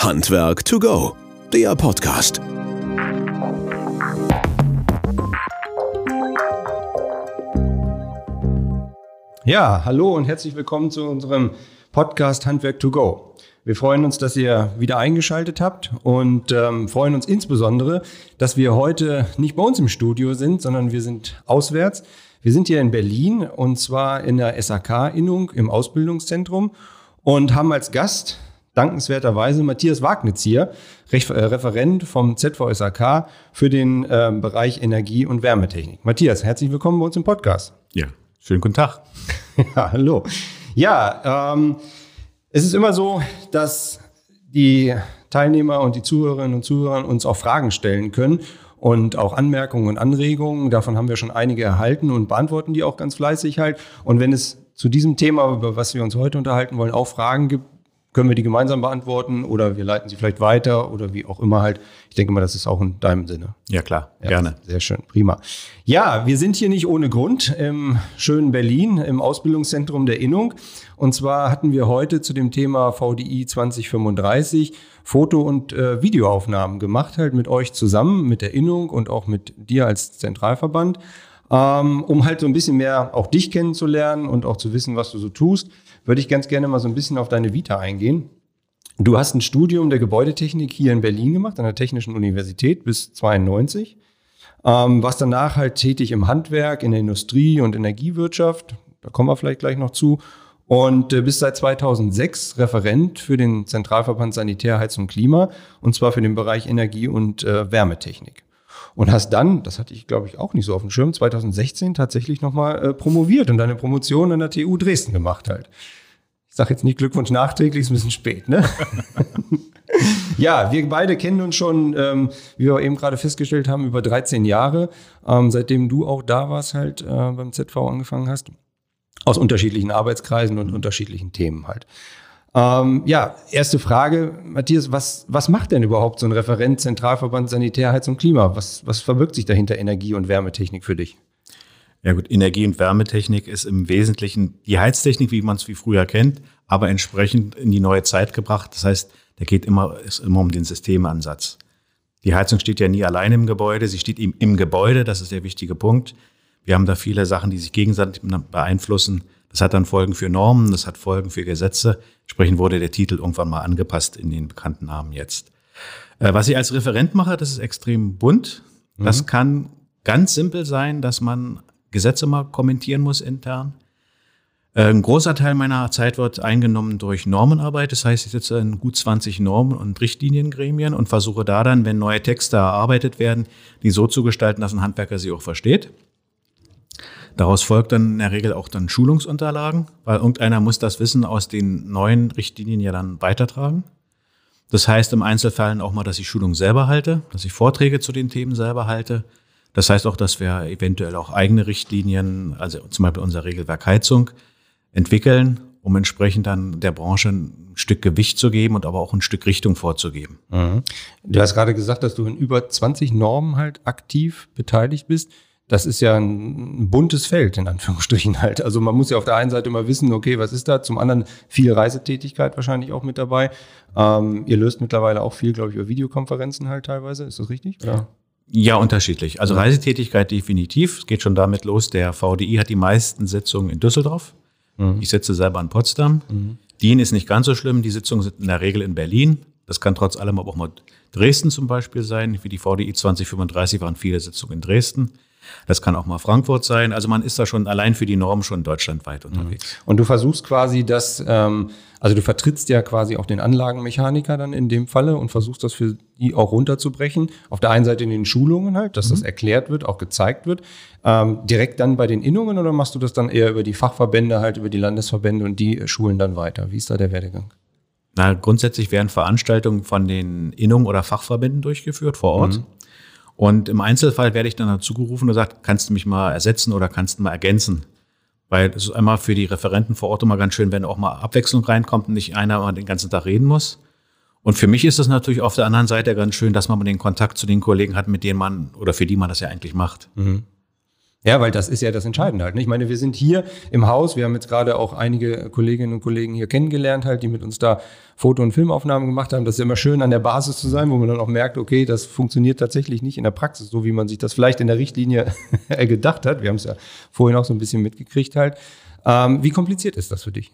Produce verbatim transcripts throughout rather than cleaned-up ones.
Handwerk to go, der Podcast. Ja, hallo und herzlich willkommen zu unserem Podcast Handwerk to go. Wir freuen uns, dass ihr wieder eingeschaltet habt und ähm, freuen uns insbesondere, dass wir heute nicht bei uns im Studio sind, sondern wir sind auswärts. Wir sind hier in Berlin und zwar in der S A K-Innung im Ausbildungszentrum und haben als Gast dankenswerterweise Matthias Wagnitz hier, Referent vom Z V S A K für den äh, Bereich Energie- und Wärmetechnik. Matthias, herzlich willkommen bei uns im Podcast. Ja, schönen guten Tag. Ja, hallo. Ja, ähm, es ist immer so, dass die Teilnehmer und die Zuhörerinnen und Zuhörer uns auch Fragen stellen können und auch Anmerkungen und Anregungen. Davon haben wir schon einige erhalten und beantworten die auch ganz fleißig halt. Und wenn es zu diesem Thema, über was wir uns heute unterhalten wollen, auch Fragen gibt, können wir die gemeinsam beantworten oder wir leiten sie vielleicht weiter oder wie auch immer halt. Ich denke mal, das ist auch in deinem Sinne. Ja, klar, ja, gerne. Sehr schön, prima. Ja, wir sind hier nicht ohne Grund im schönen Berlin, im Ausbildungszentrum der Innung. Und zwar hatten wir heute zu dem Thema V D I zwanzig fünfunddreißig Foto- und äh, Videoaufnahmen gemacht, halt mit euch zusammen, mit der Innung und auch mit dir als Zentralverband, ähm, um halt so ein bisschen mehr auch dich kennenzulernen und auch zu wissen, was du so tust. Würde ich ganz gerne mal so ein bisschen auf deine Vita eingehen. Du hast ein Studium der Gebäudetechnik hier in Berlin gemacht, an der Technischen Universität bis zweiundneunzig. Ähm, warst danach halt tätig im Handwerk, in der Industrie und Energiewirtschaft. Da kommen wir vielleicht gleich noch zu. Und äh, bist seit zweitausendsechs Referent für den Zentralverband Sanitär, Heizung, Klima. Und zwar für den Bereich Energie- und äh, Wärmetechnik. Und hast dann, das hatte ich glaube ich auch nicht so auf dem Schirm, zweitausendsechzehn tatsächlich nochmal äh, promoviert und deine Promotion an der T U Dresden gemacht halt. Ich sage jetzt nicht Glückwunsch nachträglich, ist ein bisschen spät, ne? Ja, wir beide kennen uns schon, ähm, wie wir eben gerade festgestellt haben, über dreizehn Jahre, ähm, seitdem du auch da warst halt äh, beim Z V angefangen hast, aus unterschiedlichen Arbeitskreisen und unterschiedlichen Themen halt. Ähm, ja, erste Frage, Matthias, was, was macht denn überhaupt so ein Referent Zentralverband Sanitär, Heizung, Klima? Was, was verbirgt sich dahinter Energie- und Wärmetechnik für dich? Ja gut, Energie- und Wärmetechnik ist im Wesentlichen die Heiztechnik, wie man es wie früher kennt, aber entsprechend in die neue Zeit gebracht. Das heißt, da geht immer, ist immer um den Systemansatz. Die Heizung steht ja nie allein im Gebäude, sie steht eben im Gebäude, das ist der wichtige Punkt. Wir haben da viele Sachen, die sich gegenseitig beeinflussen. Das hat dann Folgen für Normen, das hat Folgen für Gesetze. Entsprechend wurde der Titel irgendwann mal angepasst in den bekannten Namen jetzt. Äh, was ich als Referent mache, das ist extrem bunt. Mhm. Das kann ganz simpel sein, dass man Gesetze mal kommentieren muss intern. Äh, ein großer Teil meiner Zeit wird eingenommen durch Normenarbeit. Das heißt, ich sitze in gut zwanzig Normen- und Richtliniengremien und versuche da dann, wenn neue Texte erarbeitet werden, die so zu gestalten, dass ein Handwerker sie auch versteht. Daraus folgt dann in der Regel auch dann Schulungsunterlagen, weil irgendeiner muss das Wissen aus den neuen Richtlinien ja dann weitertragen. Das heißt im Einzelfall auch mal, dass ich Schulungen selber halte, dass ich Vorträge zu den Themen selber halte. Das heißt auch, dass wir eventuell auch eigene Richtlinien, also zum Beispiel unser Regelwerk Heizung, entwickeln, um entsprechend dann der Branche ein Stück Gewicht zu geben und aber auch ein Stück Richtung vorzugeben. Mhm. Du hast gerade gesagt, dass du in über zwanzig Normen halt aktiv beteiligt bist. Das ist ja ein buntes Feld, in Anführungsstrichen halt. Also man muss ja auf der einen Seite immer wissen, okay, was ist da? Zum anderen viel Reisetätigkeit wahrscheinlich auch mit dabei. Ähm, ihr löst mittlerweile auch viel, glaube ich, über Videokonferenzen halt teilweise. Ist das richtig? Oder? Ja, unterschiedlich. Also Reisetätigkeit definitiv. Es geht schon damit los, der V D I hat die meisten Sitzungen in Düsseldorf. Mhm. Ich sitze selber in Potsdam. Mhm. DIN ist nicht ganz so schlimm. Die Sitzungen sind in der Regel in Berlin. Das kann trotz allem aber auch mal Dresden zum Beispiel sein. Für die V D I zwanzig fünfunddreißig waren viele Sitzungen in Dresden. Das kann auch mal Frankfurt sein. Also man ist da schon allein für die Norm schon deutschlandweit unterwegs. Und du versuchst quasi das, ähm, also du vertrittst ja quasi auch den Anlagenmechaniker dann in dem Falle und versuchst das für die auch runterzubrechen. Auf der einen Seite in den Schulungen halt, dass mhm. das erklärt wird, auch gezeigt wird. Ähm, direkt dann bei den Innungen oder machst du das dann eher über die Fachverbände, halt über die Landesverbände und die schulen dann weiter? Wie ist da der Werdegang? Na, grundsätzlich werden Veranstaltungen von den Innungen oder Fachverbänden durchgeführt vor Ort. Mhm. Und im Einzelfall werde ich dann dazu gerufen und sagt, kannst du mich mal ersetzen oder kannst du mal ergänzen? Weil es ist einmal für die Referenten vor Ort immer ganz schön, wenn auch mal Abwechslung reinkommt und nicht einer mal den ganzen Tag reden muss. Und für mich ist es natürlich auf der anderen Seite ganz schön, dass man den Kontakt zu den Kollegen hat, mit denen man oder für die man das ja eigentlich macht. Mhm. Ja, weil das ist ja das Entscheidende halt. Ne? Ich meine, wir sind hier im Haus, wir haben jetzt gerade auch einige Kolleginnen und Kollegen hier kennengelernt halt, die mit uns da Foto- und Filmaufnahmen gemacht haben. Das ist ja immer schön, an der Basis zu sein, wo man dann auch merkt, okay, das funktioniert tatsächlich nicht in der Praxis, so wie man sich das vielleicht in der Richtlinie gedacht hat. Wir haben es ja vorhin auch so ein bisschen mitgekriegt halt. Ähm, wie kompliziert ist das für dich?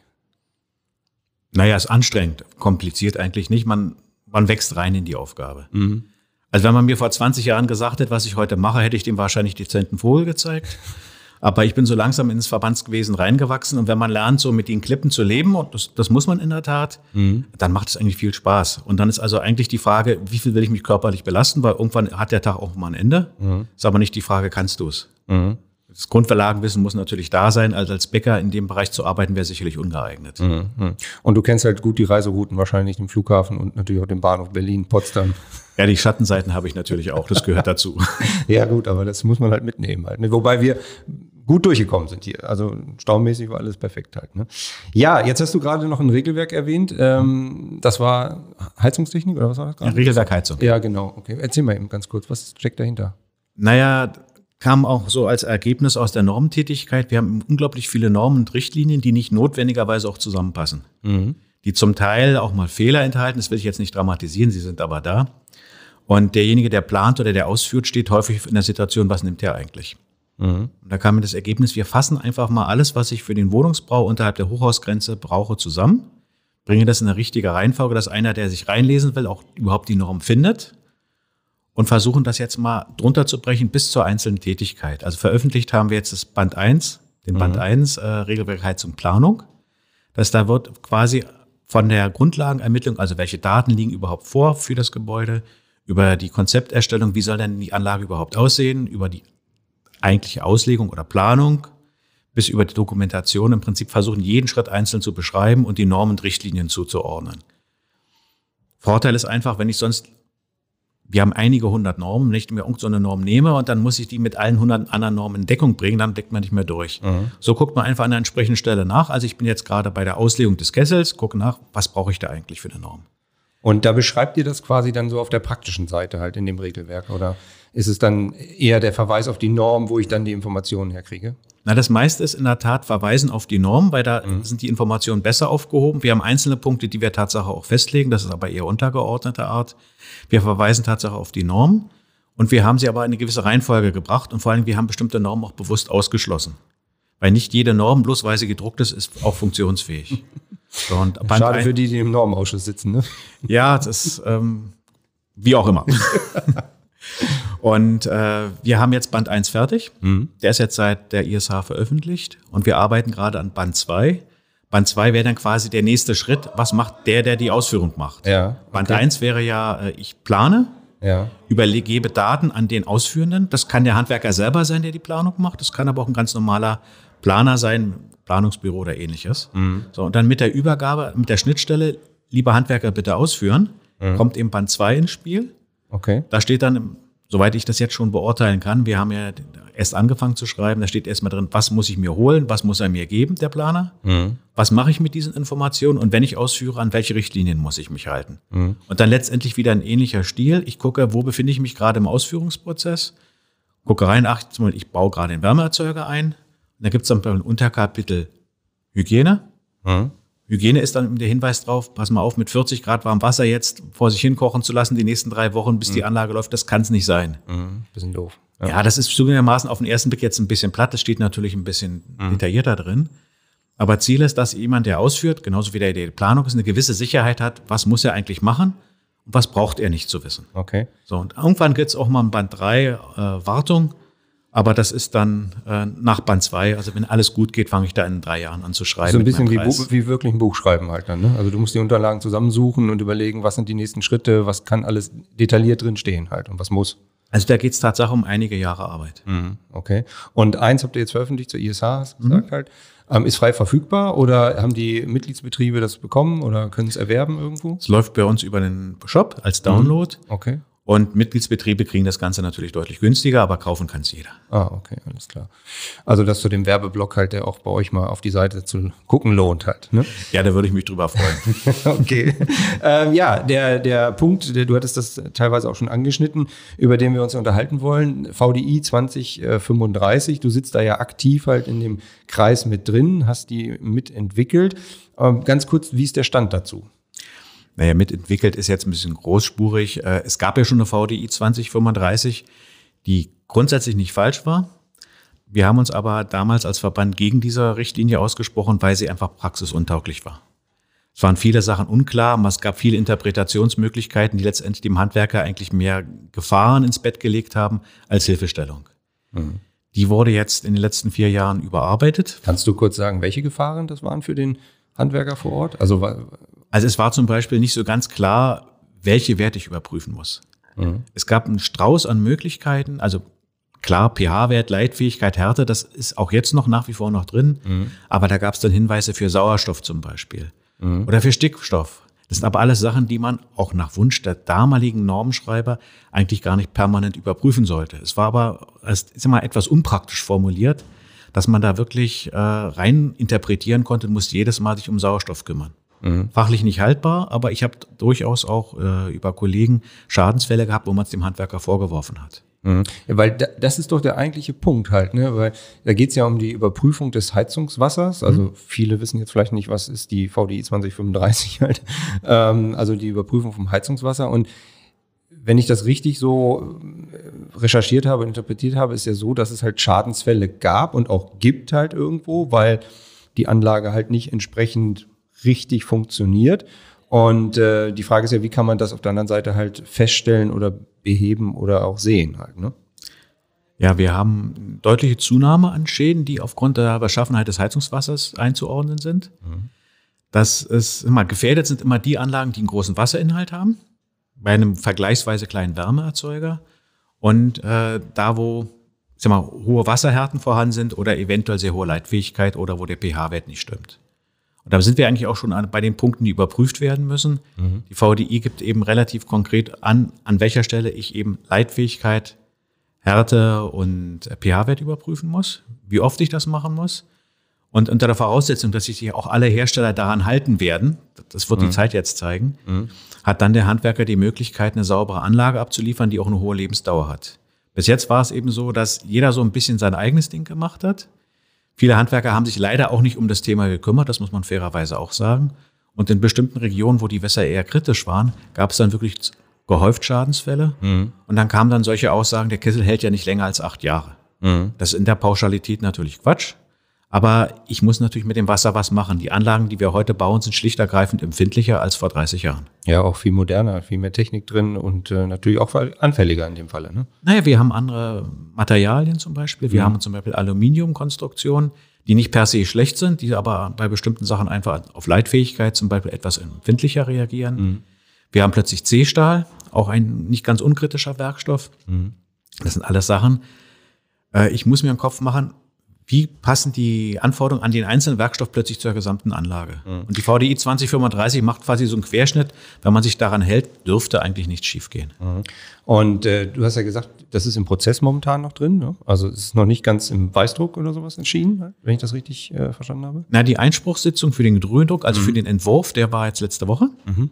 Naja, ist anstrengend. Kompliziert eigentlich nicht. Man, man wächst rein in die Aufgabe. Mhm. Also wenn man mir vor zwanzig Jahren gesagt hätte, was ich heute mache, hätte ich dem wahrscheinlich dezenten Vogel gezeigt. Aber ich bin so langsam ins Verbandswesen reingewachsen. Und wenn man lernt, so mit den Klippen zu leben, und das, das muss man in der Tat, mhm. dann macht es eigentlich viel Spaß. Und dann ist also eigentlich die Frage, wie viel will ich mich körperlich belasten? Weil irgendwann hat der Tag auch mal ein Ende. Mhm. Ist aber nicht die Frage, kannst du es? Mhm. Das Grundverlagenwissen muss natürlich da sein. Also als Bäcker in dem Bereich zu arbeiten, wäre sicherlich ungeeignet. Mhm. Und du kennst halt gut die Reiserouten, wahrscheinlich den Flughafen und natürlich auch den Bahnhof Berlin, Potsdam. Ja, die Schattenseiten habe ich natürlich auch. Das gehört dazu. Ja gut, aber das muss man halt mitnehmen halt. Ne? Wobei wir gut durchgekommen sind hier. Also staumäßig war alles perfekt halt. Ne? Ja, jetzt hast du gerade noch ein Regelwerk erwähnt. Ähm, das war Heizungstechnik oder was war das gerade? Ja, Regelwerk Heizung. Ja, genau. Okay, erzähl mal eben ganz kurz, was steckt dahinter? Naja, kam auch so als Ergebnis aus der Normentätigkeit. Wir haben unglaublich viele Normen und Richtlinien, die nicht notwendigerweise auch zusammenpassen. Mhm. Die zum Teil auch mal Fehler enthalten. Das will ich jetzt nicht dramatisieren, sie sind aber da. Und derjenige, der plant oder der ausführt, steht häufig in der Situation, was nimmt er eigentlich? Mhm. Und da kam mir das Ergebnis, wir fassen einfach mal alles, was ich für den Wohnungsbau unterhalb der Hochhausgrenze brauche, zusammen, bringe das in eine richtige Reihenfolge, dass einer, der sich reinlesen will, auch überhaupt die Norm findet und versuchen das jetzt mal drunter zu brechen bis zur einzelnen Tätigkeit. Also veröffentlicht haben wir jetzt das Band eins, den mhm. Band eins, äh, Regelwerk Heizung Planung. Das da wird quasi von der Grundlagenermittlung, also welche Daten liegen überhaupt vor für das Gebäude, über die Konzepterstellung, wie soll denn die Anlage überhaupt aussehen, über die eigentliche Auslegung oder Planung, bis über die Dokumentation im Prinzip versuchen, jeden Schritt einzeln zu beschreiben und die Normen und Richtlinien zuzuordnen. Vorteil ist einfach, wenn ich sonst, wir haben einige hundert Normen, wenn ich mir irgend so eine Norm nehme und dann muss ich die mit allen hundert anderen Normen in Deckung bringen, dann deckt man nicht mehr durch. Mhm. So guckt man einfach an der entsprechenden Stelle nach. Also ich bin jetzt gerade bei der Auslegung des Kessels, gucke nach, was brauche ich da eigentlich für eine Norm. Und da beschreibt ihr das quasi dann so auf der praktischen Seite halt in dem Regelwerk? Oder ist es dann eher der Verweis auf die Norm, wo ich dann die Informationen herkriege? Na, das meiste ist in der Tat Verweisen auf die Norm, weil da mhm. sind die Informationen besser aufgehoben. Wir haben einzelne Punkte, die wir Tatsache auch festlegen. Das ist aber eher untergeordneter Art. Wir verweisen Tatsache auf die Norm und wir haben sie aber in eine gewisse Reihenfolge gebracht und vor allem, wir haben bestimmte Normen auch bewusst ausgeschlossen. Weil nicht jede Norm, bloß weil sie gedruckt ist, ist auch funktionsfähig. So, und schade für die, die im Normenausschuss sitzen, ne? Ja, das ähm, wie auch immer. Und äh, wir haben jetzt Band eins fertig. Mhm. Der ist jetzt seit der I S H veröffentlicht und wir arbeiten gerade an Band zwei. Band zwei wäre dann quasi der nächste Schritt. Was macht der, der die Ausführung macht? Ja, okay. Band eins wäre ja, äh, ich plane, ja. übergebe Daten an den Ausführenden. Das kann der Handwerker selber sein, der die Planung macht. Das kann aber auch ein ganz normaler Planer sein, Planungsbüro oder ähnliches. Mhm. So, und dann mit der Übergabe, mit der Schnittstelle, lieber Handwerker, bitte ausführen, mhm. kommt eben Band zwei ins Spiel. Okay. Da steht dann, soweit ich das jetzt schon beurteilen kann, wir haben ja erst angefangen zu schreiben, da steht erstmal drin, was muss ich mir holen, was muss er mir geben, der Planer, mhm. was mache ich mit diesen Informationen und wenn ich ausführe, an welche Richtlinien muss ich mich halten. Mhm. Und dann letztendlich wieder ein ähnlicher Stil. Ich gucke, wo befinde ich mich gerade im Ausführungsprozess, gucke rein, ach, ich baue gerade den Wärmeerzeuger ein. Und da gibt es dann ein Unterkapitel Hygiene. Mhm. Hygiene ist dann der Hinweis drauf, pass mal auf, mit vierzig Grad warm Wasser jetzt vor sich hin kochen zu lassen, die nächsten drei Wochen, bis mhm. die Anlage läuft, das kann es nicht sein. Mhm. Bisschen doof. Ja. ja, das ist zugegebenermaßen auf den ersten Blick jetzt ein bisschen platt, das steht natürlich ein bisschen mhm. detaillierter drin. Aber Ziel ist, dass jemand, der ausführt, genauso wie der die Planung ist, eine gewisse Sicherheit hat, was muss er eigentlich machen und was braucht er nicht zu wissen. Okay. So, und irgendwann gibt es auch mal ein Band drei äh, Wartung. Aber das ist dann äh, nach Band zwei, also wenn alles gut geht, fange ich da in drei Jahren an zu schreiben. So ein bisschen wie, Buch, wie wirklich ein Buch schreiben halt dann, ne? Also du musst die Unterlagen zusammensuchen und überlegen, was sind die nächsten Schritte, was kann alles detailliert drin stehen halt und was muss. Also da geht es tatsächlich um einige Jahre Arbeit. Mhm, okay. Und eins habt ihr jetzt veröffentlicht zur I S H, hast du gesagt mhm. halt. Ähm, ist frei verfügbar oder haben die Mitgliedsbetriebe das bekommen oder können es erwerben irgendwo? Es läuft bei uns über den Shop als Download. Mhm. Okay. Und Mitgliedsbetriebe kriegen das Ganze natürlich deutlich günstiger, aber kaufen kann es jeder. Ah, okay, alles klar. Also, dass zu dem Werbeblock halt, der auch bei euch mal auf die Seite zu gucken lohnt halt, ne? Ja, da würde ich mich drüber freuen. Okay. ähm, ja, der, der Punkt, der, du hattest das teilweise auch schon angeschnitten, über den wir uns unterhalten wollen, V D I zwanzig fünfunddreißig, du sitzt da ja aktiv halt in dem Kreis mit drin, hast die mitentwickelt. Ähm, ganz kurz, wie ist der Stand dazu? Naja, mitentwickelt ist jetzt ein bisschen großspurig. Es gab ja schon eine V D I zwanzig fünfunddreißig, die grundsätzlich nicht falsch war. Wir haben uns aber damals als Verband gegen diese Richtlinie ausgesprochen, weil sie einfach praxisuntauglich war. Es waren viele Sachen unklar, es gab viele Interpretationsmöglichkeiten, die letztendlich dem Handwerker eigentlich mehr Gefahren ins Bett gelegt haben als Hilfestellung. Mhm. Die wurde jetzt in den letzten vier Jahren überarbeitet. Kannst du kurz sagen, welche Gefahren das waren für den Handwerker vor Ort? Also Also es war zum Beispiel nicht so ganz klar, welche Werte ich überprüfen muss. Mhm. Es gab einen Strauß an Möglichkeiten, also klar, pH-Wert, Leitfähigkeit, Härte, das ist auch jetzt noch nach wie vor noch drin, mhm. aber da gab es dann Hinweise für Sauerstoff zum Beispiel mhm. oder für Stickstoff. Das sind aber alles Sachen, die man auch nach Wunsch der damaligen Normenschreiber eigentlich gar nicht permanent überprüfen sollte. Es war aber, es ist immer etwas unpraktisch formuliert, dass man da wirklich äh, rein interpretieren konnte und musste jedes Mal sich um Sauerstoff kümmern. Mhm. Fachlich nicht haltbar, aber ich habe durchaus auch äh, über Kollegen Schadensfälle gehabt, wo man es dem Handwerker vorgeworfen hat. Mhm. Ja, weil da, das ist doch der eigentliche Punkt halt, ne? Weil da geht es ja um die Überprüfung des Heizungswassers. Also mhm. viele wissen jetzt vielleicht nicht, was ist die V D I zwanzig fünfunddreißig halt. Ähm, also die Überprüfung vom Heizungswasser. Und wenn ich das richtig so recherchiert habe, interpretiert habe, ist ja so, dass es halt Schadensfälle gab und auch gibt halt irgendwo, weil die Anlage halt nicht entsprechend richtig funktioniert. Und äh, die Frage ist ja, wie kann man das auf der anderen Seite halt feststellen oder beheben oder auch sehen halt, ne? Ja, wir haben deutliche Zunahme an Schäden, die aufgrund der Beschaffenheit des Heizungswassers einzuordnen sind. Mhm. Das ist immer gefährdet sind immer die Anlagen, die einen großen Wasserinhalt haben, bei einem vergleichsweise kleinen Wärmeerzeuger und äh, da, wo sag mal, hohe Wasserhärten vorhanden sind oder eventuell sehr hohe Leitfähigkeit oder wo der pH-Wert nicht stimmt. Und da sind wir eigentlich auch schon bei den Punkten, die überprüft werden müssen. Mhm. Die V D I gibt eben relativ konkret an, an welcher Stelle ich eben Leitfähigkeit, Härte und pH-Wert überprüfen muss, wie oft ich das machen muss. Und unter der Voraussetzung, dass sich auch alle Hersteller daran halten werden, das wird mhm. die Zeit jetzt zeigen, mhm. hat dann der Handwerker die Möglichkeit, eine saubere Anlage abzuliefern, die auch eine hohe Lebensdauer hat. Bis jetzt war es eben so, dass jeder so ein bisschen sein eigenes Ding gemacht hat. Viele Handwerker haben sich leider auch nicht um das Thema gekümmert, das muss man fairerweise auch sagen. Und in bestimmten Regionen, wo die Wässer eher kritisch waren, gab es dann wirklich gehäuft Schadensfälle. Mhm. Und dann kamen dann solche Aussagen, der Kessel hält ja nicht länger als acht Jahre. Mhm. Das ist in der Pauschalität natürlich Quatsch. Aber ich muss natürlich mit dem Wasser was machen. Die Anlagen, die wir heute bauen, sind schlicht ergreifend empfindlicher als vor dreißig Jahren. Ja, auch viel moderner, viel mehr Technik drin und äh, natürlich auch anfälliger in dem Falle, ne? Naja, wir haben andere Materialien zum Beispiel. Wir mhm. haben zum Beispiel Aluminiumkonstruktionen, die nicht per se schlecht sind, die aber bei bestimmten Sachen einfach auf Leitfähigkeit zum Beispiel etwas empfindlicher reagieren. Mhm. Wir haben plötzlich C-Stahl, auch ein nicht ganz unkritischer Werkstoff. Mhm. Das sind alles Sachen. Äh, ich muss mir im Kopf machen, wie passen die Anforderungen an den einzelnen Werkstoff plötzlich zur gesamten Anlage? Mhm. Und die V D I zwanzig fünfunddreißig macht quasi so einen Querschnitt. Wenn man sich daran hält, dürfte eigentlich nichts schiefgehen. Mhm. Und äh, du hast ja gesagt, das ist im Prozess momentan noch drin, ne? Also es ist noch nicht ganz im Weißdruck oder sowas entschieden, wenn ich das richtig äh, verstanden habe? Na, die Einspruchssitzung für den Gedröhndruck, also mhm. für den Entwurf, der war jetzt letzte Woche. Mhm.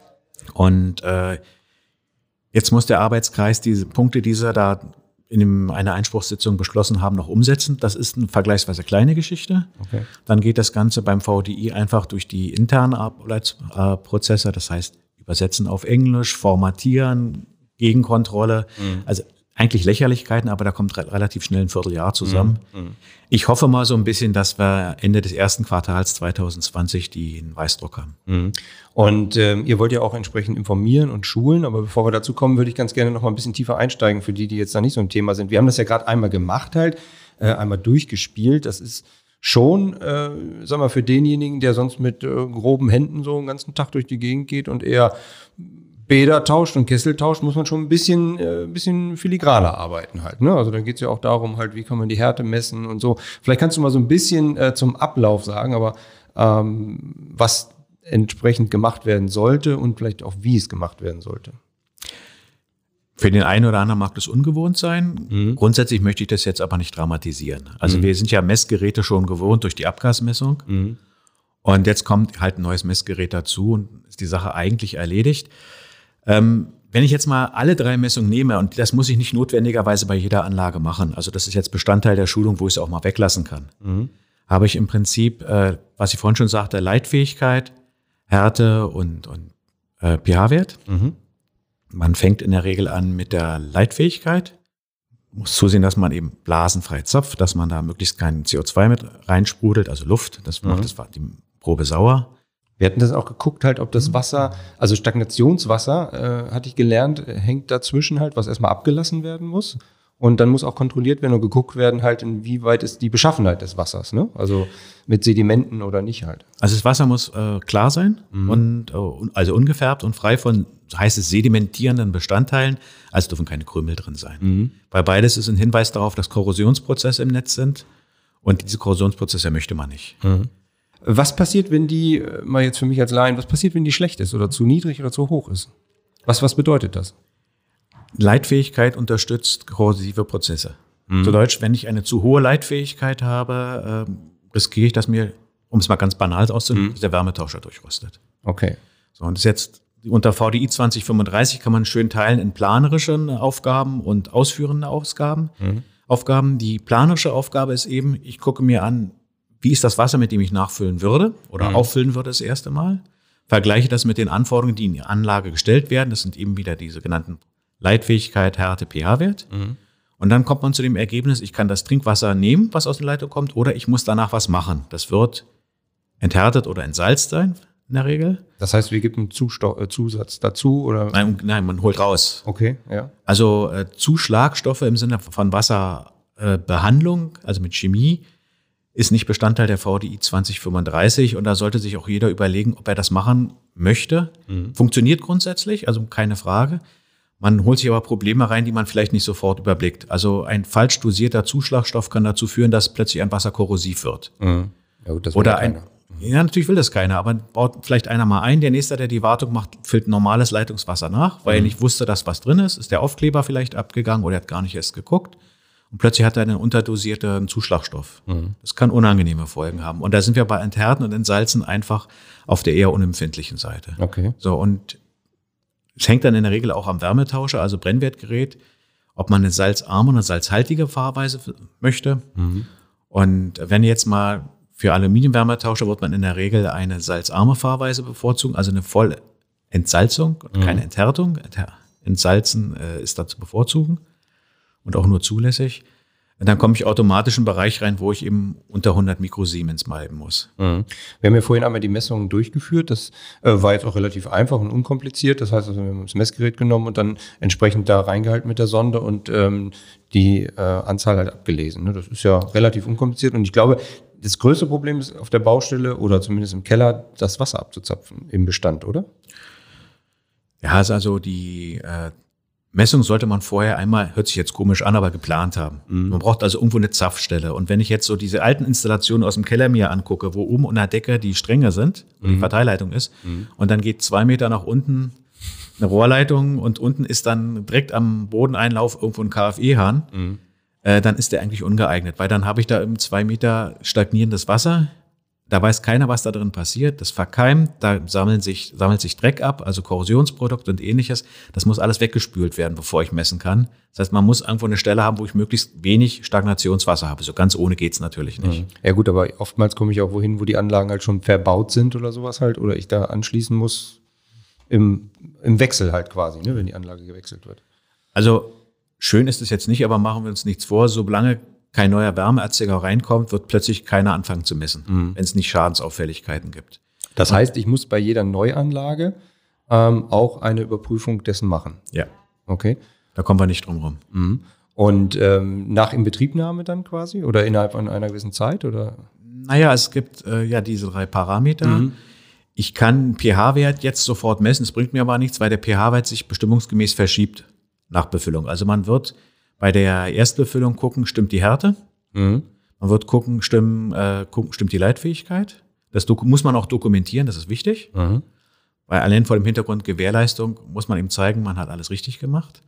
Und äh, jetzt muss der Arbeitskreis diese Punkte, die sie da in dem, einer Einspruchssitzung beschlossen haben, noch umsetzen. Das ist eine vergleichsweise kleine Geschichte. Okay. Dann geht das Ganze beim V D I einfach durch die internen Arbeitsprozesse, das heißt übersetzen auf Englisch, formatieren, Gegenkontrolle. Mhm. Also eigentlich Lächerlichkeiten, aber da kommt re- relativ schnell ein Vierteljahr zusammen. Mhm. Ich hoffe mal so ein bisschen, dass wir Ende des ersten Quartals zwanzig zwanzig die einen Weißdruck haben. Mhm. Und ähm, ihr wollt ja auch entsprechend informieren und schulen, aber bevor wir dazu kommen, würde ich ganz gerne noch mal ein bisschen tiefer einsteigen für die, die jetzt da nicht so ein Thema sind. Wir haben das ja gerade einmal gemacht halt, äh, einmal durchgespielt. Das ist schon, äh, sag mal, für denjenigen, der sonst mit äh, groben Händen so den ganzen Tag durch die Gegend geht und eher Bäder tauscht und Kessel tauscht, muss man schon ein bisschen, äh, bisschen filigraner arbeiten halt, ne? Also dann geht's ja auch darum halt, wie kann man die Härte messen und so. Vielleicht kannst du mal so ein bisschen äh, zum Ablauf sagen, aber ähm, was entsprechend gemacht werden sollte und vielleicht auch wie es gemacht werden sollte. Für den einen oder anderen mag das ungewohnt sein. Mhm. Grundsätzlich möchte ich das jetzt aber nicht dramatisieren. Also mhm. wir sind ja Messgeräte schon gewohnt durch die Abgasmessung. Mhm. Und jetzt kommt halt ein neues Messgerät dazu und ist die Sache eigentlich erledigt. Ähm, wenn ich jetzt mal alle drei Messungen nehme, und das muss ich nicht notwendigerweise bei jeder Anlage machen, also das ist jetzt Bestandteil der Schulung, wo ich es auch mal weglassen kann, mhm. habe ich im Prinzip, äh, was ich vorhin schon sagte, Leitfähigkeit, Härte und, und äh, pH-Wert. Mhm. Man fängt in der Regel an mit der Leitfähigkeit, muss zusehen, dass man eben blasenfrei zapft, dass man da möglichst kein C O zwei mit reinsprudelt, also Luft, das macht mhm. das die Probe sauer. Wir hatten das auch geguckt, halt, ob das Wasser, also Stagnationswasser, äh, hatte ich gelernt, hängt dazwischen halt, was erstmal abgelassen werden muss. Und dann muss auch kontrolliert werden und geguckt werden, halt, inwieweit ist die Beschaffenheit des Wassers, ne? Also mit Sedimenten oder nicht halt. Also das Wasser muss äh, klar sein mhm. und äh, also ungefärbt und frei von, heißt es, sedimentierenden Bestandteilen. Also dürfen keine Krümel drin sein. Mhm. Weil beides ist ein Hinweis darauf, dass Korrosionsprozesse im Netz sind. Und diese Korrosionsprozesse möchte man nicht. Mhm. Was passiert, wenn die, mal jetzt für mich als Laien, was passiert, wenn die schlecht ist oder zu niedrig oder zu hoch ist? Was, was bedeutet das? Leitfähigkeit unterstützt korrosive Prozesse. Mhm. Zu Deutsch, wenn ich eine zu hohe Leitfähigkeit habe, äh, riskiere ich, dass mir, um es mal ganz banal auszudrücken, mhm. der Wärmetauscher durchrostet. Okay. So, und das ist jetzt unter V D I zwanzig fünfunddreißig kann man schön teilen in planerische Aufgaben und ausführende Aufgaben. Mhm. Aufgaben. Die planerische Aufgabe ist eben, ich gucke mir an, wie ist das Wasser, mit dem ich nachfüllen würde oder mhm. auffüllen würde das erste Mal. Vergleiche das mit den Anforderungen, die in die Anlage gestellt werden. Das sind eben wieder diese genannten Leitfähigkeit, Härte, pH-Wert. Mhm. Und dann kommt man zu dem Ergebnis, ich kann das Trinkwasser nehmen, was aus der Leitung kommt, oder ich muss danach was machen. Das wird enthärtet oder entsalzt sein in der Regel. Das heißt, wir geben einen Zusto- äh, Zusatz dazu? Oder? Nein, nein, man holt raus. Okay, ja. Also äh, Zuschlagstoffe im Sinne von Wasserbehandlung, äh, also mit Chemie, ist nicht Bestandteil der V D I zwanzig fünfunddreißig und da sollte sich auch jeder überlegen, ob er das machen möchte. Mhm. Funktioniert grundsätzlich, also keine Frage. Man holt sich aber Probleme rein, die man vielleicht nicht sofort überblickt. Also ein falsch dosierter Zuschlagstoff kann dazu führen, dass plötzlich ein Wasser korrosiv wird. Mhm. Ja, gut, das will Oder ja ein, keiner. Ja, natürlich will das keiner, aber baut vielleicht einer mal ein. Der Nächste, der die Wartung macht, füllt normales Leitungswasser nach, weil mhm. er nicht wusste, dass was drin ist. Ist der Aufkleber vielleicht abgegangen oder er hat gar nicht erst geguckt. Und plötzlich hat er einen unterdosierten Zuschlagstoff. Mhm. Das kann unangenehme Folgen haben. Und da sind wir bei Enthärten und Entsalzen einfach auf der eher unempfindlichen Seite. Okay. So, und es hängt dann in der Regel auch am Wärmetauscher, also Brennwertgerät, ob man eine salzarme oder salzhaltige Fahrweise möchte. Mhm. Und wenn jetzt mal für Aluminiumwärmetauscher wird man in der Regel eine salzarme Fahrweise bevorzugen, also eine Vollentsalzung und mhm. keine Enthärtung. Entsalzen äh, ist da zu bevorzugen. Und auch nur zulässig. Und dann komme ich automatisch in einen Bereich rein, wo ich eben unter hundert Mikrosiemens bleiben muss. Mhm. Wir haben ja vorhin einmal die Messungen durchgeführt. Das äh, war jetzt auch relativ einfach und unkompliziert. Das heißt, also, wir haben das Messgerät genommen und dann entsprechend da reingehalten mit der Sonde und ähm, die äh, Anzahl halt abgelesen. Ne? Das ist ja relativ unkompliziert. Und ich glaube, das größte Problem ist auf der Baustelle oder zumindest im Keller, das Wasser abzuzapfen im Bestand, oder? Ja, ist also die äh, Messung sollte man vorher einmal, hört sich jetzt komisch an, aber geplant haben. Mhm. Man braucht also irgendwo eine Zapfstelle. Und wenn ich jetzt so diese alten Installationen aus dem Keller mir angucke, wo oben unter der Decke die Stränge sind und mhm. die Verteilleitung ist, mhm. und dann geht zwei Meter nach unten eine Rohrleitung und unten ist dann direkt am Bodeneinlauf irgendwo ein K F E-Hahn, mhm. äh, dann ist der eigentlich ungeeignet, weil dann habe ich da im zwei Meter stagnierendes Wasser. Da weiß keiner, was da drin passiert. Das verkeimt, da sammeln sich, sammelt sich Dreck ab, also Korrosionsprodukte und ähnliches. Das muss alles weggespült werden, bevor ich messen kann. Das heißt, man muss irgendwo eine Stelle haben, wo ich möglichst wenig Stagnationswasser habe. So ganz ohne geht's natürlich nicht. Ja gut, aber oftmals komme ich auch wohin, wo die Anlagen halt schon verbaut sind oder sowas halt. Oder ich da anschließen muss im, im Wechsel halt quasi, ne, wenn die Anlage gewechselt wird. Also schön ist es jetzt nicht, aber machen wir uns nichts vor. Solange kein neuer Wärmeerzeuger reinkommt, wird plötzlich keiner anfangen zu messen, mhm. wenn es nicht Schadensauffälligkeiten gibt. Das heißt, ich muss bei jeder Neuanlage ähm, auch eine Überprüfung dessen machen? Ja. Okay. Da kommen wir nicht drum rum. Mhm. Und ähm, nach Inbetriebnahme dann quasi oder innerhalb von einer gewissen Zeit? Oder? Naja, es gibt äh, ja diese drei Parameter. Mhm. Ich kann pH-Wert jetzt sofort messen, es bringt mir aber nichts, weil der pH-Wert sich bestimmungsgemäß verschiebt nach Befüllung. Also man wird bei der Erstbefüllung gucken, stimmt die Härte. Mhm. Man wird gucken, stimmt, äh, gucken, stimmt die Leitfähigkeit. Das muss man auch dokumentieren, das ist wichtig. Mhm. Weil allein vor dem Hintergrund Gewährleistung muss man ihm zeigen, man hat alles richtig gemacht.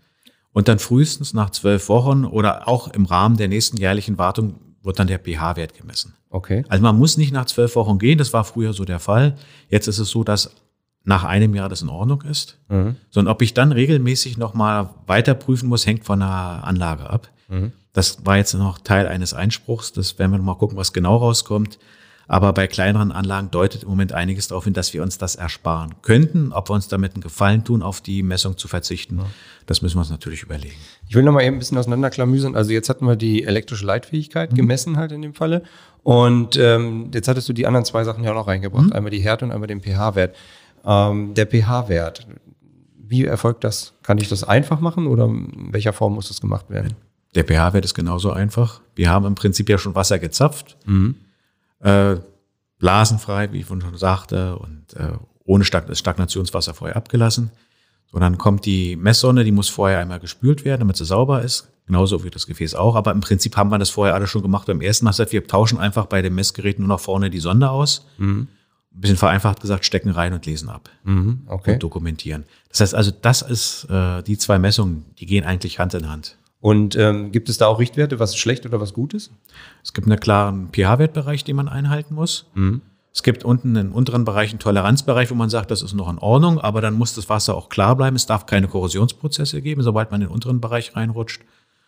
Und dann frühestens nach zwölf Wochen oder auch im Rahmen der nächsten jährlichen Wartung wird dann der pH-Wert gemessen. Okay. Also man muss nicht nach zwölf Wochen gehen, das war früher so der Fall. Jetzt ist es so, dass nach einem Jahr das in Ordnung ist. Mhm. Sondern ob ich dann regelmäßig nochmal weiter prüfen muss, hängt von der Anlage ab. Mhm. Das war jetzt noch Teil eines Einspruchs. Das werden wir noch mal gucken, was genau rauskommt. Aber bei kleineren Anlagen deutet im Moment einiges darauf hin, dass wir uns das ersparen könnten. Ob wir uns damit einen Gefallen tun, auf die Messung zu verzichten, ja. das müssen wir uns natürlich überlegen. Ich will noch mal eben ein bisschen auseinanderklamüsern. Also jetzt hatten wir die elektrische Leitfähigkeit mhm. gemessen halt in dem Falle. Und ähm, jetzt hattest du die anderen zwei Sachen ja auch noch reingebracht. Mhm. Einmal die Härte und einmal den pH-Wert. Ähm, der pH-Wert, wie erfolgt das? Kann ich das einfach machen oder in welcher Form muss das gemacht werden? Der pH-Wert ist genauso einfach. Wir haben im Prinzip ja schon Wasser gezapft. Mhm. Äh, blasenfrei, wie ich vorhin schon sagte, und äh, ohne Stag- Stagnationswasser vorher abgelassen. So, dann kommt die Messsonde, die muss vorher einmal gespült werden, damit sie sauber ist. Genauso wie das Gefäß auch. Aber im Prinzip haben wir das vorher alles schon gemacht. Beim ersten Mal, wir tauschen einfach bei dem Messgerät nur noch vorne die Sonde aus. Mhm. Ein bisschen vereinfacht gesagt, stecken rein und lesen ab. Mhm, okay. Und dokumentieren. Das heißt also, das ist äh, die zwei Messungen, die gehen eigentlich Hand in Hand. Und ähm, gibt es da auch Richtwerte, was schlecht oder was gut ist? Es gibt einen klaren pH-Wertbereich, den man einhalten muss. Mhm. Es gibt unten einen unteren Bereich, einen Toleranzbereich, wo man sagt, das ist noch in Ordnung, aber dann muss das Wasser auch klar bleiben. Es darf keine Korrosionsprozesse geben, sobald man in den unteren Bereich reinrutscht.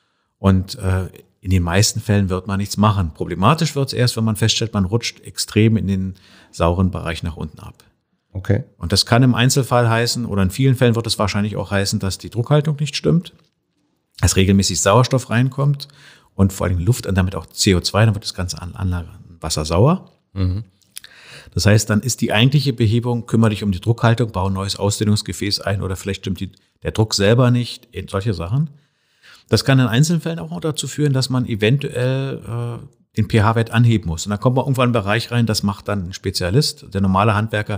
Und äh, in den meisten Fällen wird man nichts machen. Problematisch wird es erst, wenn man feststellt, man rutscht extrem in den sauren Bereich nach unten ab. Okay. Und das kann im Einzelfall heißen, oder in vielen Fällen wird es wahrscheinlich auch heißen, dass die Druckhaltung nicht stimmt, dass regelmäßig Sauerstoff reinkommt und vor allem Luft und damit auch C O zwei, dann wird das ganze Anlagenwasser sauer. Mhm. Das heißt, dann ist die eigentliche Behebung, kümmere dich um die Druckhaltung, baue ein neues Ausdehnungsgefäß ein oder vielleicht stimmt die, der Druck selber nicht, solche Sachen. Das kann in Einzelfällen auch dazu führen, dass man eventuell äh, den pH-Wert anheben muss. Und dann kommt man irgendwann in einen Bereich rein, das macht dann ein Spezialist. Der normale Handwerker,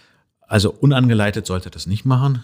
also unangeleitet, sollte das nicht machen.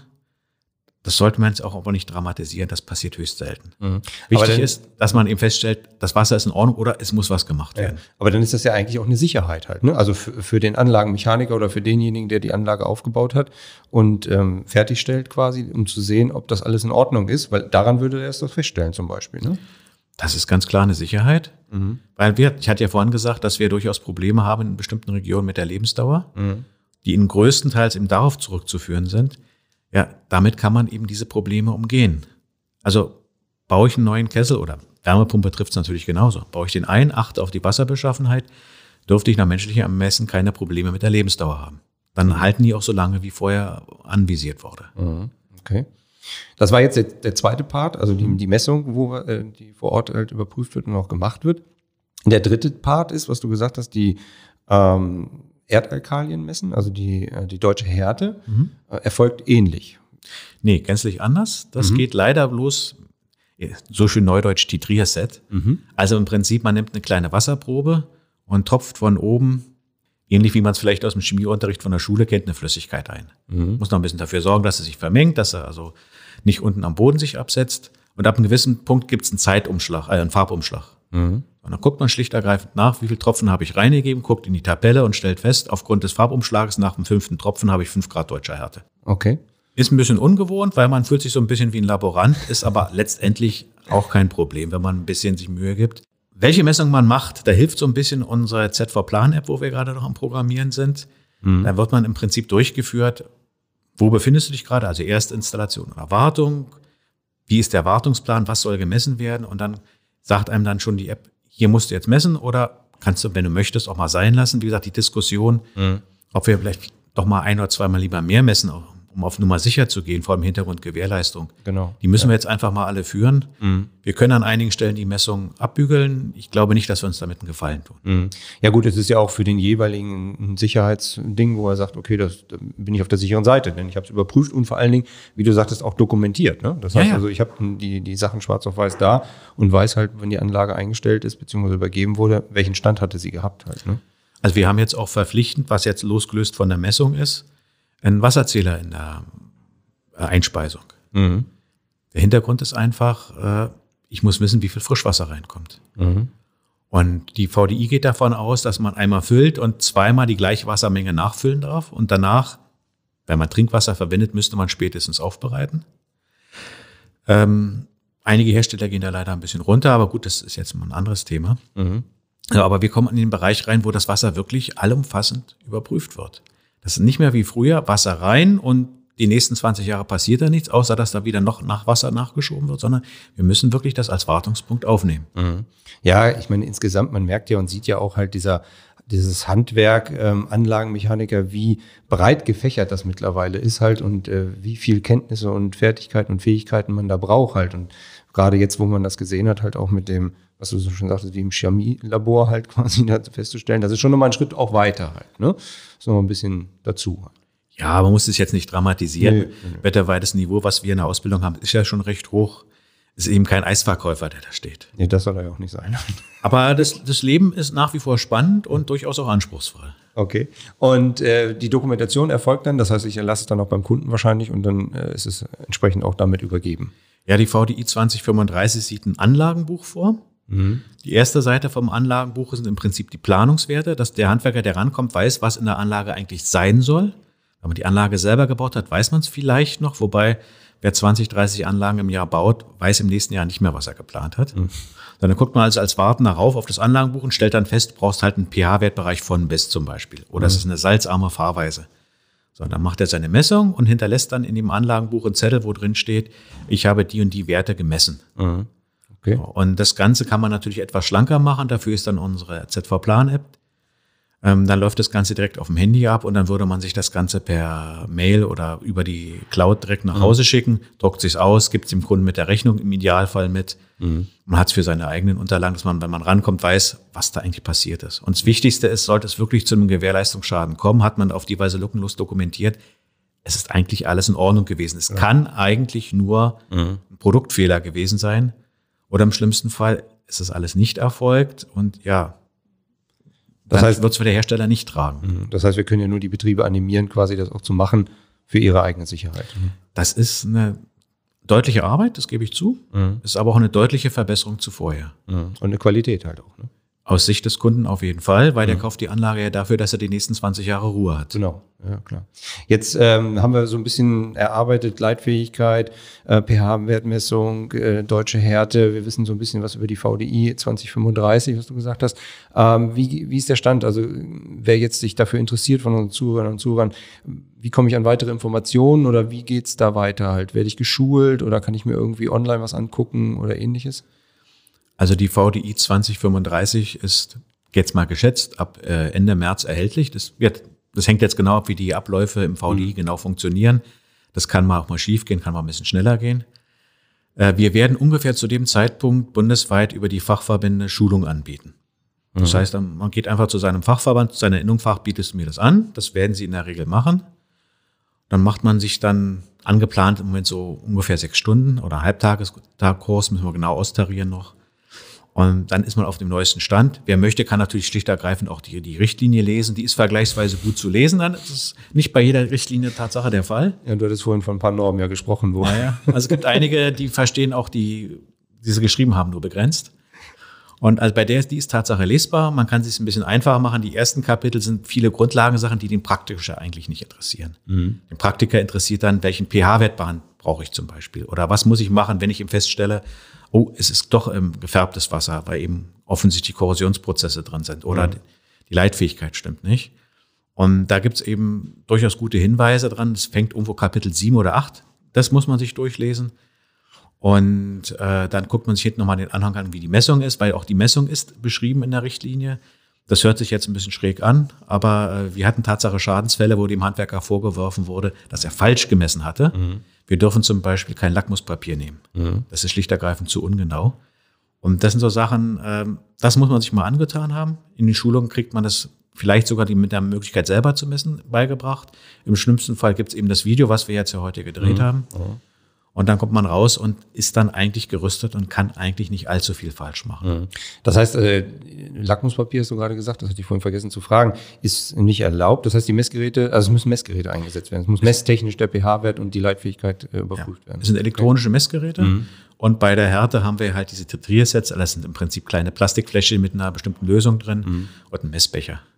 Das sollte man jetzt auch aber nicht dramatisieren, das passiert höchst selten. Mhm. Wichtig dann, ist, dass man eben feststellt, das Wasser ist in Ordnung oder es muss was gemacht werden. Ja, aber dann ist das ja eigentlich auch eine Sicherheit halt, ne? Also für, für den Anlagenmechaniker oder für denjenigen, der die Anlage aufgebaut hat und ähm, fertigstellt quasi, um zu sehen, ob das alles in Ordnung ist, weil daran würde er erst das feststellen zum Beispiel, ne? Das ist ganz klar eine Sicherheit, mhm. weil wir, ich hatte ja vorhin gesagt, dass wir durchaus Probleme haben in bestimmten Regionen mit der Lebensdauer, mhm. die in größtenteils eben darauf zurückzuführen sind. Ja, damit kann man eben diese Probleme umgehen. Also baue ich einen neuen Kessel oder Wärmepumpe trifft es natürlich genauso. Baue ich den ein, achte auf die Wasserbeschaffenheit, dürfte ich nach menschlichem Ermessen keine Probleme mit der Lebensdauer haben. Dann mhm. halten die auch so lange, wie vorher anvisiert wurde. Mhm. Okay. Das war jetzt der, der zweite Part, also die, die Messung, wo äh, die vor Ort halt überprüft wird und auch gemacht wird. Der dritte Part ist, was du gesagt hast, die ähm, Erdalkalien messen, also die, die deutsche Härte, mhm. äh, erfolgt ähnlich. Nee, gänzlich anders. Das mhm. geht leider bloß, so schön neudeutsch, Titrierset. Mhm. Also im Prinzip, man nimmt eine kleine Wasserprobe und tropft von oben, ähnlich wie man es vielleicht aus dem Chemieunterricht von der Schule kennt, eine Flüssigkeit ein. Mhm. Muss noch ein bisschen dafür sorgen, dass er sich vermengt, dass er also nicht unten am Boden sich absetzt. Und ab einem gewissen Punkt gibt es einen Zeitumschlag, äh, einen Farbumschlag. Mhm. Und dann guckt man schlicht ergreifend nach, wie viele Tropfen habe ich reingegeben, guckt in die Tabelle und stellt fest, aufgrund des Farbumschlages nach dem fünften Tropfen habe ich fünf Grad deutscher Härte. Okay. Ist ein bisschen ungewohnt, weil man fühlt sich so ein bisschen wie ein Laborant, ist aber letztendlich auch kein Problem, wenn man ein bisschen sich Mühe gibt. Welche Messung man macht, da hilft so ein bisschen unsere Z V-Plan-App, wo wir gerade noch am Programmieren sind. Mhm. Da wird man im Prinzip durchgeführt, wo befindest du dich gerade, also Erstinstallation oder Wartung, wie ist der Wartungsplan, was soll gemessen werden und dann sagt einem dann schon die App, hier musst du jetzt messen oder kannst du, wenn du möchtest, auch mal sein lassen. Wie gesagt, die Diskussion, mhm. ob wir vielleicht doch mal ein oder zweimal lieber mehr messen, um auf Nummer sicher zu gehen, vor dem Hintergrund Gewährleistung. Genau. Die müssen ja. wir jetzt einfach mal alle führen. Mhm. Wir können an einigen Stellen die Messung abbügeln. Ich glaube nicht, dass wir uns damit einen Gefallen tun. Mhm. Ja gut, es ist ja auch für den jeweiligen ein Sicherheitsding, wo er sagt, okay, das, da bin ich auf der sicheren Seite, denn ich habe es überprüft und vor allen Dingen, wie du sagtest, auch dokumentiert. Ne? Das heißt ja, ja. also, ich habe die, die Sachen schwarz auf weiß da und weiß halt, wenn die Anlage eingestellt ist bzw. übergeben wurde, welchen Stand hatte sie gehabt halt. Ne? Also wir haben jetzt auch verpflichtend, was jetzt losgelöst von der Messung ist, einen Wasserzähler in der Einspeisung. Mhm. Der Hintergrund ist einfach, ich muss wissen, wie viel Frischwasser reinkommt. Mhm. Und die V D I geht davon aus, dass man einmal füllt und zweimal die gleiche Wassermenge nachfüllen darf. Und danach, wenn man Trinkwasser verwendet, müsste man spätestens aufbereiten. Ähm, einige Hersteller gehen da leider ein bisschen runter, aber gut, das ist jetzt mal ein anderes Thema. Mhm. Ja, aber wir kommen in den Bereich rein, wo das Wasser wirklich allumfassend überprüft wird. Das ist nicht mehr wie früher, Wasser rein und die nächsten zwanzig Jahre passiert da nichts, außer dass da wieder noch nach Wasser nachgeschoben wird, sondern wir müssen wirklich das als Wartungspunkt aufnehmen. Mhm. Ja, ich meine, insgesamt, man merkt ja und sieht ja auch halt dieser, dieses Handwerk, ähm, Anlagenmechaniker, wie breit gefächert das mittlerweile ist halt und äh, wie viel Kenntnisse und Fertigkeiten und Fähigkeiten man da braucht halt. Und gerade jetzt, wo man das gesehen hat, halt auch mit dem, was du so schon sagtest, wie im Chemielabor halt quasi da festzustellen, das ist schon nochmal ein Schritt auch weiter halt, ne? Das ist noch ein bisschen dazu halt. Ja, man muss es jetzt nicht dramatisieren. Nee, nee. Wetterweites Niveau, was wir in der Ausbildung haben, ist ja schon recht hoch. Ist eben kein Eisverkäufer, der da steht. Nee, das soll er ja auch nicht sein. Aber das, das Leben ist nach wie vor spannend und durchaus auch anspruchsvoll. Okay. Und äh, die Dokumentation erfolgt dann, das heißt, ich erlasse es dann auch beim Kunden wahrscheinlich und dann äh, ist es entsprechend auch damit übergeben. Ja, die V D I zwanzig fünfunddreißig sieht ein Anlagenbuch vor. Mhm. Die erste Seite vom Anlagenbuch sind im Prinzip die Planungswerte, dass der Handwerker, der rankommt, weiß, was in der Anlage eigentlich sein soll. Wenn man die Anlage selber gebaut hat, weiß man es vielleicht noch, wobei wer zwanzig, dreißig Anlagen im Jahr baut, weiß im nächsten Jahr nicht mehr, was er geplant hat. Mhm. Dann guckt man also als Wartender rauf auf das Anlagenbuch und stellt dann fest, du brauchst halt einen pH-Wertbereich von bis zum Beispiel. Oder mhm. es ist eine salzarme Fahrweise. So, dann macht er seine Messung und hinterlässt dann in dem Anlagenbuch einen Zettel, wo drin steht, ich habe die und die Werte gemessen. Mhm. Okay. Und das Ganze kann man natürlich etwas schlanker machen. Dafür ist dann unsere Z V-Plan-App. Ähm, dann läuft das Ganze direkt auf dem Handy ab und dann würde man sich das Ganze per Mail oder über die Cloud direkt nach Hause mhm. schicken, druckt sich's aus, gibt es dem Kunden mit der Rechnung im Idealfall mit. Mhm. Man hat es für seine eigenen Unterlagen, dass man, wenn man rankommt, weiß, was da eigentlich passiert ist. Und das Wichtigste ist, sollte es wirklich zu einem Gewährleistungsschaden kommen, hat man auf die Weise lückenlos dokumentiert, es ist eigentlich alles in Ordnung gewesen. Es ja. kann eigentlich nur mhm. ein Produktfehler gewesen sein oder im schlimmsten Fall ist es alles nicht erfolgt und ja, das dann heißt, wird es für der Hersteller nicht tragen. Das heißt, wir können ja nur die Betriebe animieren, quasi das auch zu machen für ihre eigene Sicherheit. Das ist eine deutliche Arbeit, das gebe ich zu. Mhm. Ist aber auch eine deutliche Verbesserung zu vorher. Mhm. Und eine Qualität halt auch. Ne? Aus Sicht des Kunden auf jeden Fall, weil mhm. der kauft die Anlage ja dafür, dass er die nächsten zwanzig Jahre Ruhe hat. Genau, ja klar. Jetzt ähm, haben wir so ein bisschen erarbeitet, Leitfähigkeit, äh, pH-Wertmessung, äh, deutsche Härte. Wir wissen so ein bisschen was über die V D I zwanzig fünfunddreißig, was du gesagt hast. Ähm, wie, wie ist der Stand? Also wer jetzt sich dafür interessiert von unseren Zuhörern und Zuhörern, wie komme ich an weitere Informationen oder wie geht's da weiter halt? Werde ich geschult oder kann ich mir irgendwie online was angucken oder ähnliches? Also die V D I zwanzig fünfunddreißig ist jetzt mal geschätzt ab äh, Ende März erhältlich. Das wird, das hängt jetzt genau ab, wie die Abläufe im V D I mhm. genau funktionieren. Das kann mal auch mal schief gehen, kann mal ein bisschen schneller gehen. Äh, wir werden ungefähr zu dem Zeitpunkt bundesweit über die Fachverbände Schulung anbieten. Das mhm. heißt, man geht einfach zu seinem Fachverband, zu seiner Innungsfach, bietest du mir das an. Das werden sie in der Regel machen. Dann macht man sich dann angeplant im Moment so ungefähr sechs Stunden oder Halbtageskurs, müssen wir genau austarieren noch. Und dann ist man auf dem neuesten Stand. Wer möchte, kann natürlich schlicht und ergreifend auch die, die Richtlinie lesen. Die ist vergleichsweise gut zu lesen. Das ist nicht bei jeder Richtlinie Tatsache der Fall. Ja, du hattest vorhin von ein paar Normen ja gesprochen. Wo. Naja, also es gibt einige, die verstehen auch die, die sie geschrieben haben, nur begrenzt. Und also bei der, die ist Tatsache lesbar. Man kann es sich ein bisschen einfacher machen. Die ersten Kapitel sind viele Grundlagensachen, die den Praktiker eigentlich nicht interessieren. Mhm. Den Praktiker interessiert dann, welchen pH-Wert brauche ich zum Beispiel? Oder was muss ich machen, wenn ich ihm feststelle, oh, es ist doch ähm, gefärbtes Wasser, weil eben offensichtlich Korrosionsprozesse drin sind oder mhm. die Leitfähigkeit stimmt nicht. Und da gibt's eben durchaus gute Hinweise dran. Es fängt irgendwo Kapitel sieben oder acht. Das muss man sich durchlesen. Und äh, dann guckt man sich hinten nochmal den Anhang an, wie die Messung ist, weil auch die Messung ist beschrieben in der Richtlinie. Das hört sich jetzt ein bisschen schräg an, aber äh, wir hatten Tatsache Schadensfälle, wo dem Handwerker vorgeworfen wurde, dass er falsch gemessen hatte. Mhm. Wir dürfen zum Beispiel kein Lackmuspapier nehmen. Mhm. Das ist schlicht und ergreifend zu ungenau. Und das sind so Sachen, ähm, das muss man sich mal angetan haben. In den Schulungen kriegt man das vielleicht sogar die mit der Möglichkeit selber zu messen beigebracht. Im schlimmsten Fall gibt es eben das Video, was wir jetzt ja heute gedreht mhm. haben. Mhm. Und dann kommt man raus und ist dann eigentlich gerüstet und kann eigentlich nicht allzu viel falsch machen. Das heißt, äh, Lackmuspapier hast du gerade gesagt, das hatte ich vorhin vergessen zu fragen, ist nicht erlaubt. Das heißt, die Messgeräte, also es müssen Messgeräte eingesetzt werden. Es muss messtechnisch der pH-Wert und die Leitfähigkeit äh, überprüft ja. werden. Es sind elektronische Messgeräte. Mhm. Und bei der Härte haben wir halt diese Titriersets. Das sind im Prinzip kleine Plastikfläschchen mit einer bestimmten Lösung drin mhm. und einen Messbecher.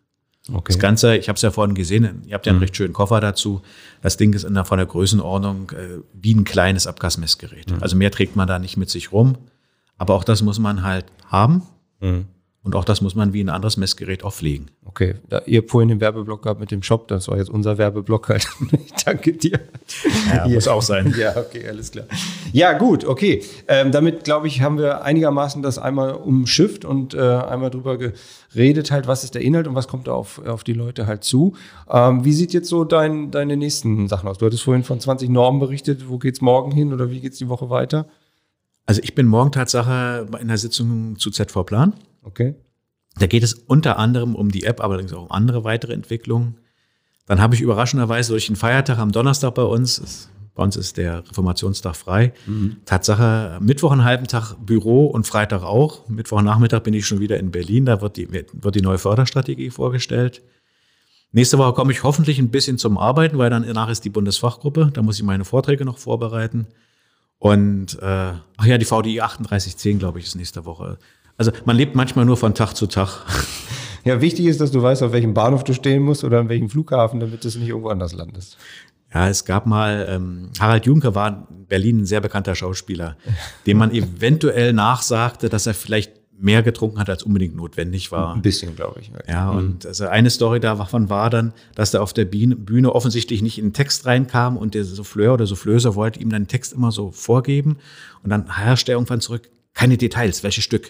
Okay. Das Ganze, ich habe es ja vorhin gesehen, ihr habt ja einen mhm. recht schönen Koffer dazu. Das Ding ist in der, von der Größenordnung äh, wie ein kleines Abgasmessgerät. Mhm. Also mehr trägt man da nicht mit sich rum. Aber auch das muss man halt haben. Mhm. Und auch das muss man wie ein anderes Messgerät auch pflegen. Okay, da, ihr habt vorhin den Werbeblock gehabt mit dem Shop, das war jetzt unser Werbeblock halt. Ich danke dir. Ja, muss auch sein. Ja, okay, alles klar. Ja, gut, okay. Ähm, damit, glaube ich, haben wir einigermaßen das einmal umschifft und äh, einmal drüber geredet, halt, was ist der Inhalt und was kommt da auf, auf die Leute halt zu. Ähm, wie sieht jetzt so dein, deine nächsten Sachen aus? Du hattest vorhin von zwanzig Normen berichtet. Wo geht's morgen hin oder wie geht's die Woche weiter? Also ich bin morgen Tatsache in der Sitzung zu Z V-Plan. Okay. Da geht es unter anderem um die App, aber allerdings auch um andere weitere Entwicklungen. Dann habe ich überraschenderweise durch den Feiertag am Donnerstag bei uns, ist, bei uns ist der Reformationstag frei, mhm. Tatsache Mittwoch einen halben Tag Büro und Freitag auch. Mittwochnachmittag bin ich schon wieder in Berlin, da wird die, wird die neue Förderstrategie vorgestellt. Nächste Woche komme ich hoffentlich ein bisschen zum Arbeiten, weil danach ist die Bundesfachgruppe, da muss ich meine Vorträge noch vorbereiten. Und, äh, ach ja, die V D I achtunddreißig zehn, glaube ich, ist nächste Woche. Also man lebt manchmal nur von Tag zu Tag. Ja, wichtig ist, dass du weißt, auf welchem Bahnhof du stehen musst oder an welchem Flughafen, damit du nicht irgendwo anders landest. Ja, es gab mal, ähm, Harald Juncker war in Berlin ein sehr bekannter Schauspieler, dem man eventuell nachsagte, dass er vielleicht mehr getrunken hat, als unbedingt notwendig war. Ein bisschen, glaube ich. Halt. Ja, und mhm. also eine Story davon war dann, dass er auf der Bühne offensichtlich nicht in den Text reinkam und der Souffleur oder Soufflöse wollte ihm dann den Text immer so vorgeben und dann herrschte er irgendwann zurück, keine Details, welches Stück?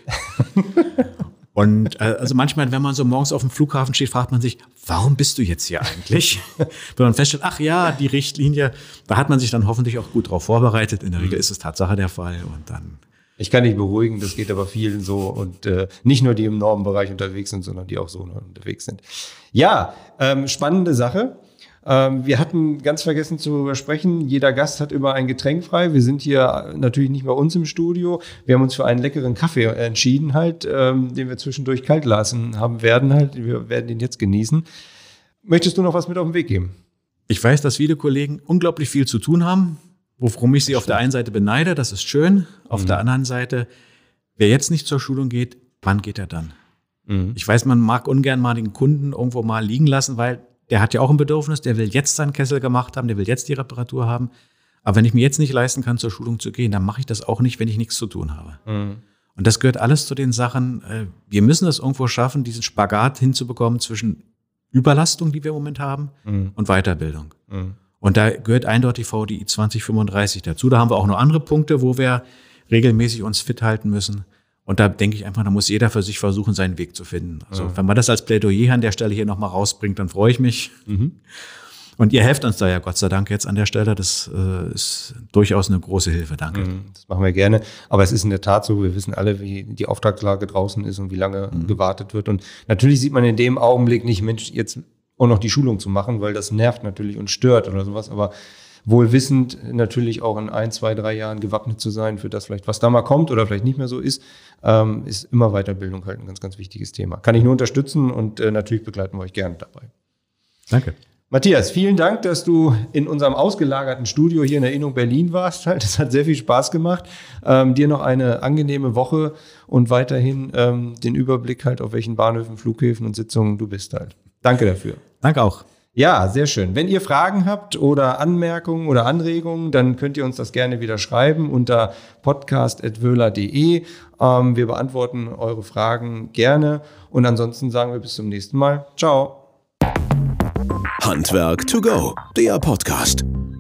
Und äh, also manchmal, wenn man so morgens auf dem Flughafen steht, fragt man sich, warum bist du jetzt hier eigentlich? Wenn man feststellt, ach ja, die Richtlinie, da hat man sich dann hoffentlich auch gut drauf vorbereitet. In der Regel ist es Tatsache der Fall und dann... Ich kann dich beruhigen, das geht aber vielen so und äh, nicht nur die im Normenbereich unterwegs sind, sondern die auch so unterwegs sind. Ja, ähm, spannende Sache. Ähm, wir hatten ganz vergessen zu sprechen, jeder Gast hat immer ein Getränk frei. Wir sind hier natürlich nicht bei uns im Studio. Wir haben uns für einen leckeren Kaffee entschieden halt, ähm, den wir zwischendurch kalt lassen haben werden halt. Wir werden ihn jetzt genießen. Möchtest du noch was mit auf den Weg geben? Ich weiß, dass viele Kollegen unglaublich viel zu tun haben, worum ich sie auf der einen Seite beneide, das ist schön. Auf mhm. der anderen Seite, wer jetzt nicht zur Schulung geht, wann geht er dann? Mhm. Ich weiß, man mag ungern mal den Kunden irgendwo mal liegen lassen, weil der hat ja auch ein Bedürfnis, der will jetzt seinen Kessel gemacht haben, der will jetzt die Reparatur haben. Aber wenn ich mir jetzt nicht leisten kann, zur Schulung zu gehen, dann mache ich das auch nicht, wenn ich nichts zu tun habe. Mhm. Und das gehört alles zu den Sachen, wir müssen es irgendwo schaffen, diesen Spagat hinzubekommen zwischen Überlastung, die wir im Moment haben, mhm. und Weiterbildung. Mhm. Und da gehört eindeutig V D I zwanzig fünfunddreißig dazu. Da haben wir auch noch andere Punkte, wo wir regelmäßig uns fit halten müssen. Und da denke ich einfach, da muss jeder für sich versuchen, seinen Weg zu finden. Also ja. wenn man das als Plädoyer an der Stelle hier nochmal rausbringt, dann freue ich mich. Mhm. Und ihr helft uns da ja Gott sei Dank jetzt an der Stelle. Das äh, ist durchaus eine große Hilfe. Danke. Mhm, das machen wir gerne. Aber es ist in der Tat so, wir wissen alle, wie die Auftragslage draußen ist und wie lange mhm. gewartet wird. Und natürlich sieht man in dem Augenblick nicht, Mensch, jetzt auch noch die Schulung zu machen, weil das nervt natürlich und stört oder sowas. Aber wohl wissend natürlich auch in ein, zwei, drei Jahren gewappnet zu sein für das vielleicht, was da mal kommt oder vielleicht nicht mehr so ist, ähm, ist immer Weiterbildung halt ein ganz, ganz wichtiges Thema. Kann ich nur unterstützen und äh, natürlich begleiten wir euch gerne dabei. Danke. Matthias, vielen Dank, dass du in unserem ausgelagerten Studio hier in der Innung Berlin warst. Das hat sehr viel Spaß gemacht. Ähm, dir noch eine angenehme Woche und weiterhin ähm, den Überblick halt, auf welchen Bahnhöfen, Flughäfen und Sitzungen du bist halt. Danke dafür. Danke auch. Ja, sehr schön. Wenn ihr Fragen habt oder Anmerkungen oder Anregungen, dann könnt ihr uns das gerne wieder schreiben unter podcast at wöhler punkt de. Ähm, wir beantworten eure Fragen gerne und ansonsten sagen wir bis zum nächsten Mal. Ciao. Handwerk to go, der Podcast.